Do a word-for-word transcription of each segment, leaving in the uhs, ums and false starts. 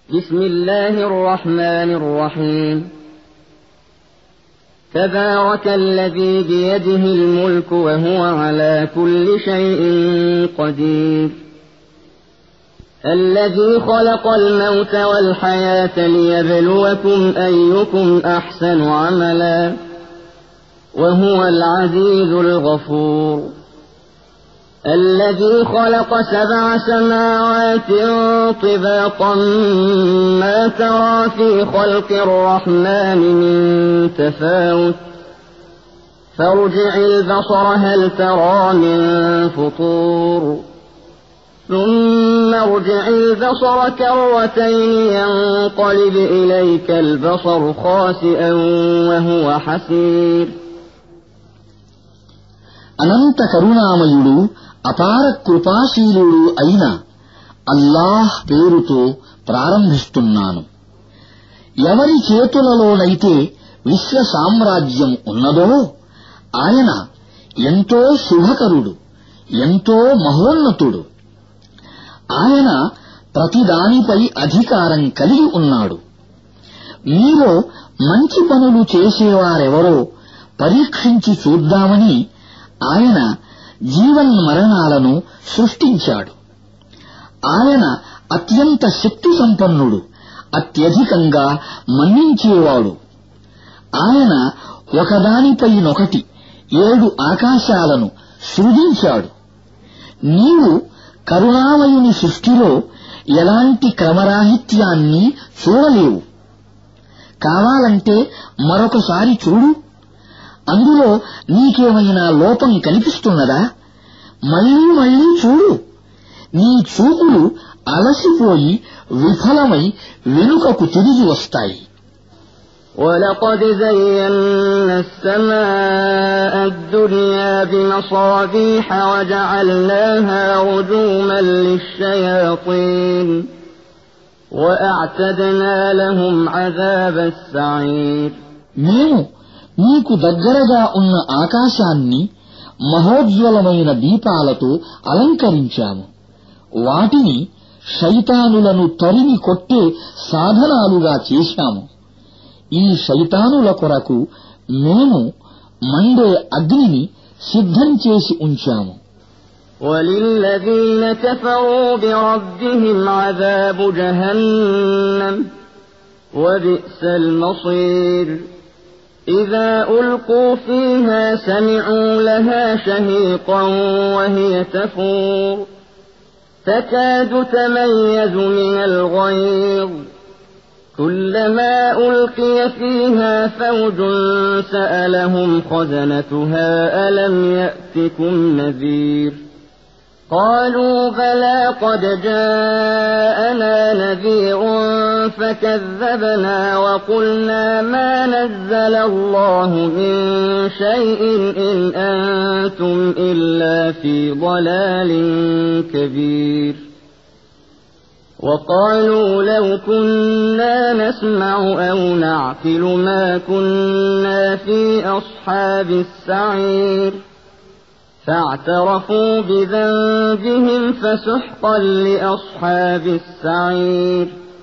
بسم الله الرحمن الرحيم تبارك الذي بيده الملك وهو على كل شيء قدير الذي خلق الموت والحياة ليبلوكم أيكم أحسن عملا وهو العزيز الغفور الذي خلق سبع سماوات طباقا ما ترى في خلق الرحمن من تفاوت فارجع البصر هل ترى من فطور ثم ارجع البصر كرتين ينقلب إليك البصر خاسئا وهو حسير అనంత కరుణామయుడు అపార కృపాశీలుడు అయిన అల్లాహ్ పేరుతో ప్రారంభిస్తున్నాను. ఎవరి చేతులలోనైతే విశ్వ సామ్రాజ్యం ఉన్నదో ఆయన ఎంతో శుభకరుడు, ఎంతో మహోన్నతుడు. ఆయన ప్రతిదానిపై అధికారం కలిగి ఉన్నాడు. మీలో మంచి పనులు చేసేవారెవరో పరీక్షించి చూద్దామని ఆయన జీవన్మరణాలను సృష్టించాడు. ఆయన అత్యంత శక్తి సంపన్నుడు, అత్యధికంగా మన్నించేవాడు. ఆయన ఒకదానిపైనొకటి ఏడు ఆకాశాలను సృజించాడు. నీవు కరుణామయుని సృష్టిలో ఎలాంటి క్రమరాహిత్యాన్ని చూడలేవు. కావాలంటే మరొకసారి చూడు. అందులో నీకేమైనా లోపం కనిపిస్తున్నదా? మళ్లీ మళ్లీ చూడు. నీ చూపులు అలసిపోయి విఫలమై వెనుకకు తిరిగి వస్తాయి. وَلَقَدْ زَيَّنَّا السَّمَاءَ الدُّنْيَا بِمَصَابِيحَ وَجَعَلْنَاهَا رُجُومًا لِلشَّيَاطِينِ وَأَعْتَدْنَا لَهُمْ عَذَابَ السَّعِيرِ మేము నీకు దగ్గరగా ఉన్న ఆకాశాన్ని మహోజ్వలమైన దీపాలతో అలంకరించాము. వాటిని శైతానులను తరిమి కొట్టే సాధనాలుగా చేశాము. ఈ శైతానుల కొరకు మేము మండే అగ్నిని సిద్ధం చేసి ఉంచాము. وَلِلَّذِينَ كَفَرُوا بِرَبِّهِمْ عَذَابُ جَهَنَّمَ وَبِئْسَ الْمَصِيرُ إِذَا أُلْقُوا فِيهَا سَمِعُوا لَهَا شَهِيقًا وَهِيَ تَفُورُ تَكَادُ تَمَيَّزُ مِنَ الْغَيْظِ كُلَّمَا أُلْقِيَ فِيهَا فَوْجٌ سَأَلَهُمْ خَزَنَتُهَا أَلَمْ يَأْتِكُمْ نَذِيرٌ قَالُوا بَلَىٰ قَدْ جَاءَنَا نَذِيرٌ فَكَذَّبْنَا وَقُلْنَا مَا نَزَّلَ اللَّهُ مِن شَيْءٍ إِنْ أَنتُمْ إِلَّا فِي ضَلَالٍ كَبِيرٍ وَقَالُوا لَوْ كُنَّا نَسْمَعُ أَوْ نَعْقِلُ مَا كُنَّا فِي أَصْحَابِ السَّعِيرِ فاعترفوا بذنبهم فسحقا لأصحاب السعير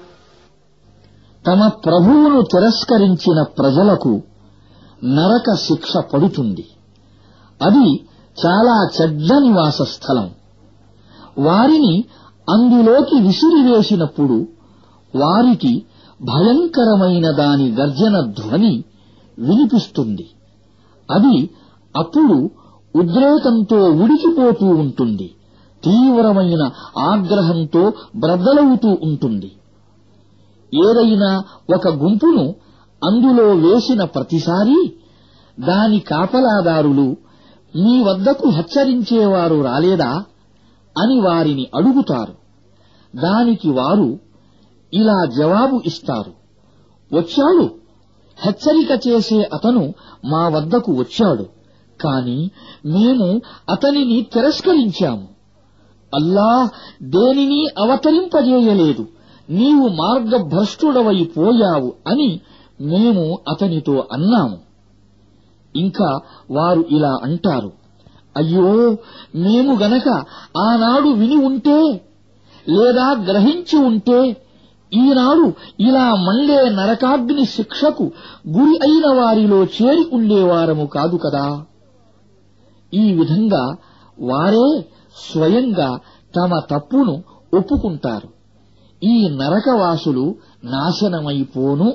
తమ ప్రభువును తిరస్కరించిన ప్రజలకు నరక శిక్ష పడుతుంది. అది చాలా చెడ్డ నివాస స్థలం. వారిని అందులోకి విసిరివేసినప్పుడు వారికి భయంకరమైన దాని గర్జన ధ్వని వినిపిస్తుంది. అది అప్పుడు ఉద్రేకంతో ఉడికిపోతూ ఉంటుంది. తీవ్రమైన ఆగ్రహంతో బ్రద్దలవుతూ ఉంటుంది. ఏదైనా ఒక గుంపును అందులో వేసిన ప్రతిసారీ దాని కాపలాదారులు మీ వద్దకు హెచ్చరించేవారు రాలేదా అని వారిని అడుగుతారు. దానికి వారు ఇలా జవాబు ఇస్తారు: వచ్చాడు, హెచ్చరిక చేసే అతను మా వద్దకు వచ్చాడు, కాని మేము అతనిని తిరస్కరించాము. అల్లాహ్ దేనిని అవతరింపజేయలేదు, నీవు మార్గభ్రష్టుడవై పోయావు అని మేము అతనితో అన్నాము. ఇంకా వారు ఇలా అంటారు: అయ్యో, మేము గనక ఆనాడు విని ఉంటే లేదా గ్రహించి ఉంటే ఈనాడు ఇలా మండే నరకాగ్ని శిక్షకు గురి అయిన వారిలో చేరి ఉండేవారము కాదు కదా. ఈ విధంగా వారే స్వయంగా తమ తప్పును ఒప్పుకుంటారు. ఈ నరకవాసులు నాశనమైపోను.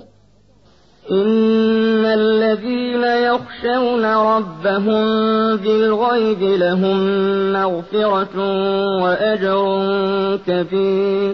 إن الذين يخشون ربهم بالغيب لهم مغفرة وأجر كبير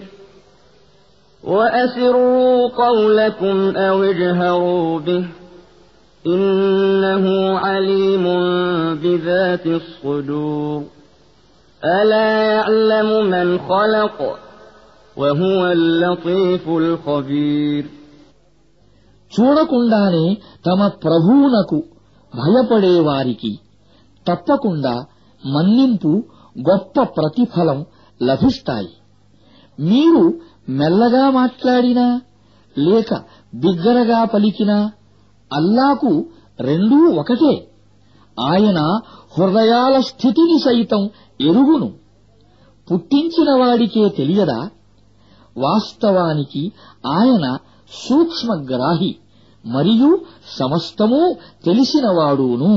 وأسروا قولكم أو اجهروا به إنه عليم بذات الصدور ألا يعلم من خلق وهو اللطيف الخبير. చూడకుండానే తమ ప్రభువునకు భయపడేవారికి తప్పకుండా మన్నింపు గొప్ప ప్రతిఫలం లభిస్తాయి. మీరు మెల్లగా మాట్లాడినా లేక బిగ్గరగా పలికినా అల్లాకు రెండూ ఒకటే. ఆయన హృదయాల స్థితిని సైతం ఎరుగును. పుట్టించిన వాడికే తెలియదా? వాస్తవానికి ఆయన సూక్ష్మగ్రాహి మరియు సమస్తమూ తెలిసినవాడును.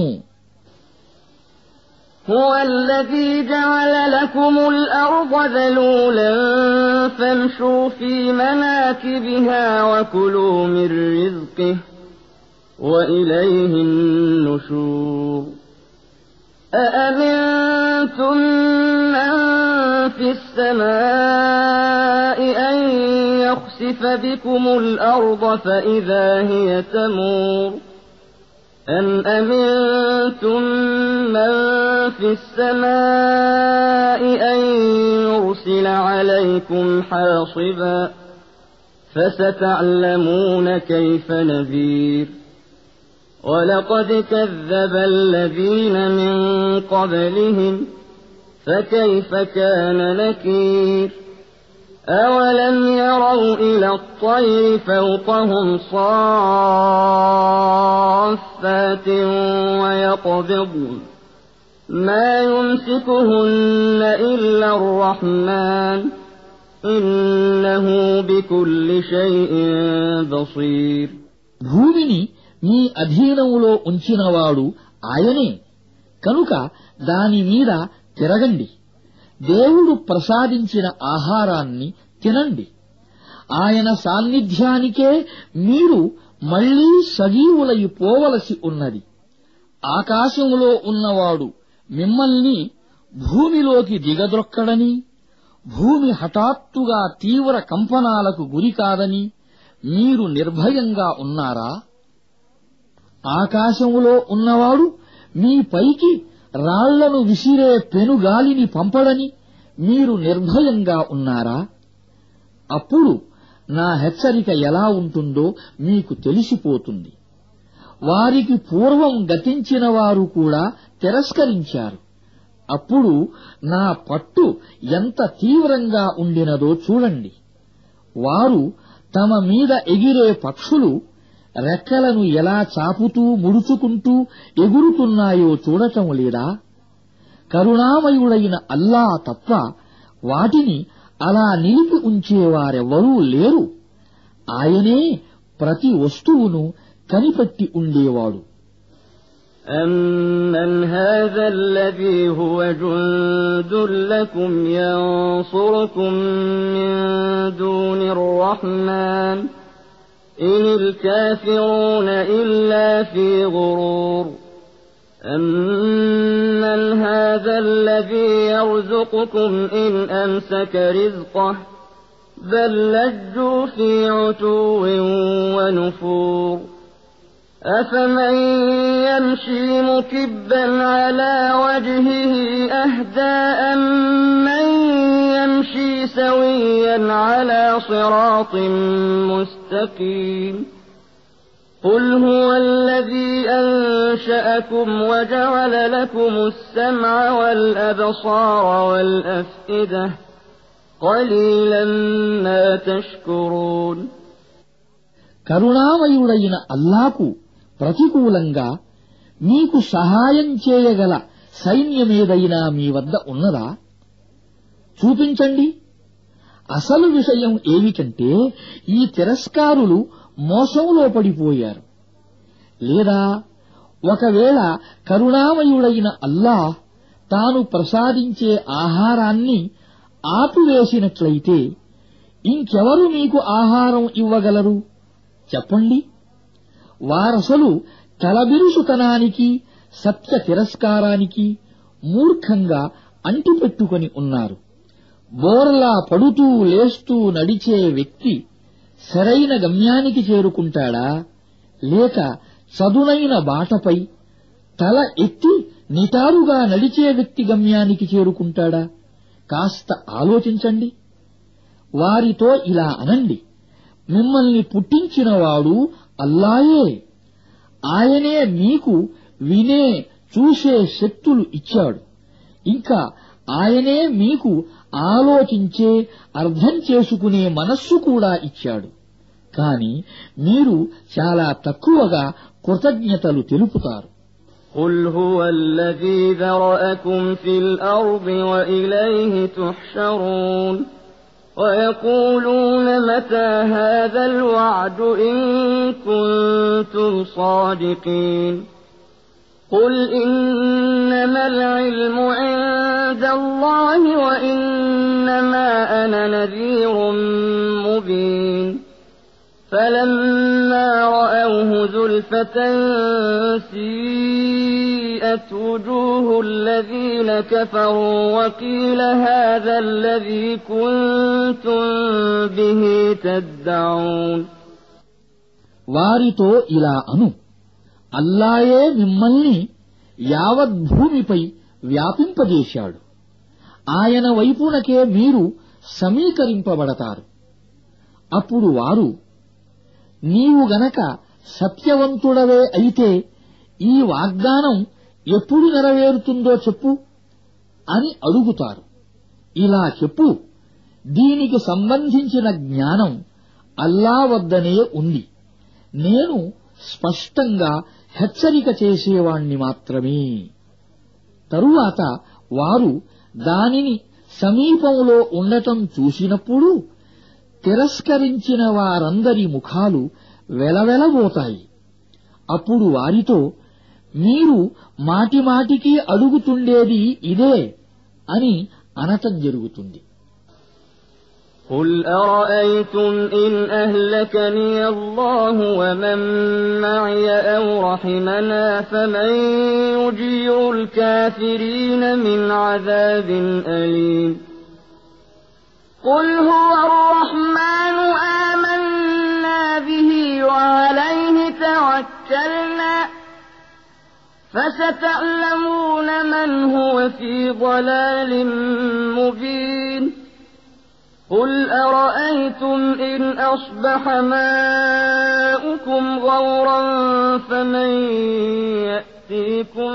هو الذي جعل لكم الأرض ذلولا فامشوا في مناكبها وكلوا من رزقه وإليه النشور. أأمنتم من في السماء أن يخسف بكم الأرض فإذا هي تمور أم أمنتم من في السماء أن يرسل عليكم حاصبا فستعلمون كيف نذير. ولقد كذب الذين من قبلهم فكيف كان نكير. أولم يروا إلى الطير فوقهم صافات ويقبضن ما يمسكهن إلا الرحمن إنه بكل شيء بصير. భూమిని మీ అధీనములో ఉంచినవాడు ఆయనే కనుక దాని మీద తిరగండి. దేవుడు ప్రసాదించిన ఆహారాన్ని తినండి. ఆయన సాన్నిధ్యానికే మీరు మళ్లీ సజీవులైపోవలసి ఉన్నది. ఆకాశములో ఉన్నవాడు మిమ్మల్ని భూమిలోకి దిగద్రొక్కడని, భూమి హఠాత్తుగా తీవ్ర కంపనాలకు గురికాదని మీరు నిర్భయంగా ఉన్నారా? ఆకాశములో ఉన్నవాడు మీ పైకి రాళ్లను విసిరే పెనుగాలిని పంపడని మీరు నిర్భయంగా ఉన్నారా? అప్పుడు నా హెచ్చరిక ఎలా ఉంటుందో మీకు తెలిసిపోతుంది. వారికి పూర్వం గతించిన వారు కూడా తిరస్కరించారు. అప్పుడు నా పట్టు ఎంత తీవ్రంగా ఉండినదో చూడండి. వారు తమ మీద ఎగిరే పక్షులు రెక్కలను ఎలా చాపుతూ ముడుచుకుంటూ ఎగురుతున్నాయో చూడటం లేదా? కరుణామయుడైన అల్లా తప్ప వాటిని అలా నిలిపి ఉంచేవారెవ్వరూ లేరు. ఆయనే ప్రతి వస్తువును కనిపెట్టి ఉండేవాడు. أَمَّنْ هَذَا الَّذِي هُوَ جُندٌ لَّكُمْ يَنصُرُكُم مِّن دُونِ الرَّحْمَٰنِ إِنِ الْكَافِرُونَ إِلَّا فِي غُرُورٍ. أَمَّنْ هَذَا الَّذِي يَرْزُقُكُمْ إِنْ أَمْسَكَ رِزْقَهُ بَل لَّجُّوا فِي عُتُوٍّ وَنُفُورٍ. أَفَمَن يَمْشِي مُكِبًّا عَلَىٰ وَجْهِهِ أَهْدَىٰ أَمَّن يَمْشِي سَوِيًّا عَلَىٰ صِرَاطٍ مُّسْتَقِيمٍ. قُلْ هُوَ الَّذِي أَنشَأَكُمْ وَجَعَلَ لَكُمُ السَّمْعَ وَالْأَبْصَارَ وَالْأَفْئِدَةَ قَلِيلًا مَّا تَشْكُرُونَ. కరుణామయుడైన అల్లాకు ప్రతికూలంగా మీకు సహాయం చేయగల సైన్యమేదైనా మీ వద్ద ఉన్నదా? చూపించండి. అసలు విషయం ఏమిటంటే ఈ తిరస్కారులు మోసంలో పడిపోయారు. లేదా ఒకవేళ కరుణామయుడైన అల్లాహ్ తాను ప్రసాదించే ఆహారాన్ని ఆపివేసినట్లయితే ఇంకెవరు మీకు ఆహారం ఇవ్వగలరు? చెప్పండి. వారసలు తలబిరుసుతనానికి, సత్య తిరస్కారానికి మూర్ఖంగా అంటిపెట్టుకొని ఉన్నారు. బోర్లా పడుతూ లేస్తూ నడిచే వ్యక్తి సరైన గమ్యానికి చేరుకుంటాడా, లేక చదునైన బాటపై తల ఎత్తి నిటారుగా నడిచే వ్యక్తి గమ్యానికి చేరుకుంటాడా? కాస్త ఆలోచించండి. వారితో ఇలా అనండి, మిమ్మల్ని పుట్టించినవాడు అల్లాయే. ఆయనే మీకు వినే, చూసే శక్తులు ఇచ్చాడు. ఇంకా ఆయనే మీకు ఆలోచించే, అర్థం చేసుకునే మనస్సు కూడా ఇచ్చాడు. కాని మీరు చాలా తక్కువగా కృతజ్ఞతలు తెలుపుతారు. قُلْ هُوَ الَّذِي ذَرَأَكُمْ فِي الْأَرْضِ وَإِلَيْهِ تُحْشَرُونَ وَيَقُولُونَ مَتَى هَذَا الْوَعْدُ إِن كُنتُمْ صَادِقِينَ قُلْ إِنَّمَا الْعِلْمُ عِندَ اللَّهِ وَإِنَّمَا أَنَا نَذِيرٌ مُبِينٌ فَلَمَّا رَأَوْهُ زُلْفَةً سِيئَتْ وُجُوهُ الَّذِينَ كَفَرُوا وَقِيلَ هَذَا الَّذِي كُنتُم بِهِ تَدَّعُونَ వారితో ఇలా అను, అల్లాయే మిమ్మల్ని యావద్భూమిపై వ్యాపింపజేశాడు. ఆయన వైపునకే మీరు సమీకరింపబడతారు. అప్పుడు వారు, నీవు గనక సత్యవంతుడవే అయితే ఈ వాగ్దానం ఎప్పుడు నెరవేరుతుందో చెప్పు అని అడుగుతారు. ఇలా చెప్పు, దీనికి సంబంధించిన జ్ఞానం అల్లా వద్దనే ఉంది. నేను స్పష్టంగా హెచ్చరిక చేసేవాణ్ణి మాత్రమే. తరువాత వారు దానిని సమీపంలో ఉండటం చూసినప్పుడు తిరస్కరించిన వారందరి ముఖాలు వెలవెలబోతాయి. అప్పుడు వారితో, మీరు మాటిమాటికి అడుగుతుండేది ఇదే అని అనటం జరుగుతుంది. قُلْ أَرَأَيْتُمْ إِنْ أَهْلَكَنِيَ اللَّهُ وَمَن مَّعِيَ أَوْ رَحِمَنَا فَمَن يُجِيرُ الْكَافِرِينَ مِنْ عَذَابٍ أَلِيمٍ قُلْ هُوَ الرَّحْمَنُ آمَنَّا بِهِ وَعَلَيْهِ تَوَكَّلْنَا فَسَتَعْلَمُونَ مَنْ هُوَ فِي ضَلَالٍ مُّبِينٍ قُلْ أَرَأَيْتُمْ إِنْ أَصْبَحَ مَاؤُكُمْ غَوْرًا فَمَن يَأْتِيكُم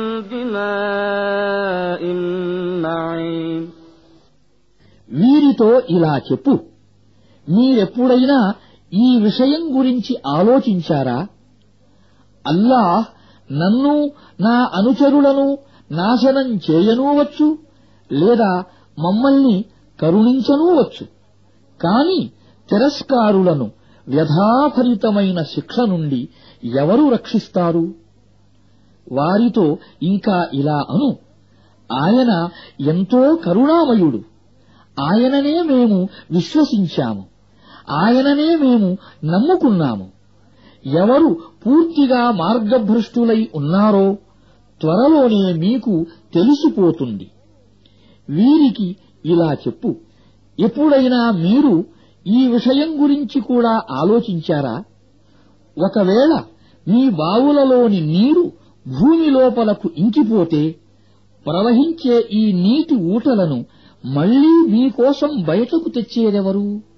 بِمَاءٍ مَّعِينٍ వీరితో ఇలా చెప్పు, మీరెప్పుడైనా ఈ విషయం గురించి ఆలోచించారా? అల్లాహ్ నన్ను, నా అనుచరులను నాశనం చేయనూవచ్చు, లేదా మమ్మల్ని కరుణించనూవచ్చు. కాని తిరస్కారులను వ్యధాభరితమైన శిక్ష నుండి ఎవరు రక్షిస్తారు? వారితో ఇంకా ఇలా అను, ఆయన ఎంతో కరుణామయుడు. ఆయననే మేము విశ్వసించాము, ఆయననే మేము నమ్ముకున్నాము. ఎవరు పూర్తిగా మార్గభ్రష్టులై ఉన్నారో త్వరలోనే మీకు తెలిసిపోతుంది. వీరికి ఇలా చెప్పు, ఎప్పుడైనా మీరు ఈ విషయం గురించి కూడా ఆలోచించారా? ఒకవేళ మీ బావులలోని నీరు భూమి లోపలకు ఇంకిపోతే ప్రవహించే ఈ నీటి ఊటలను మళ్లీ మీకోసం బయటకు తెచ్చేదెవరు?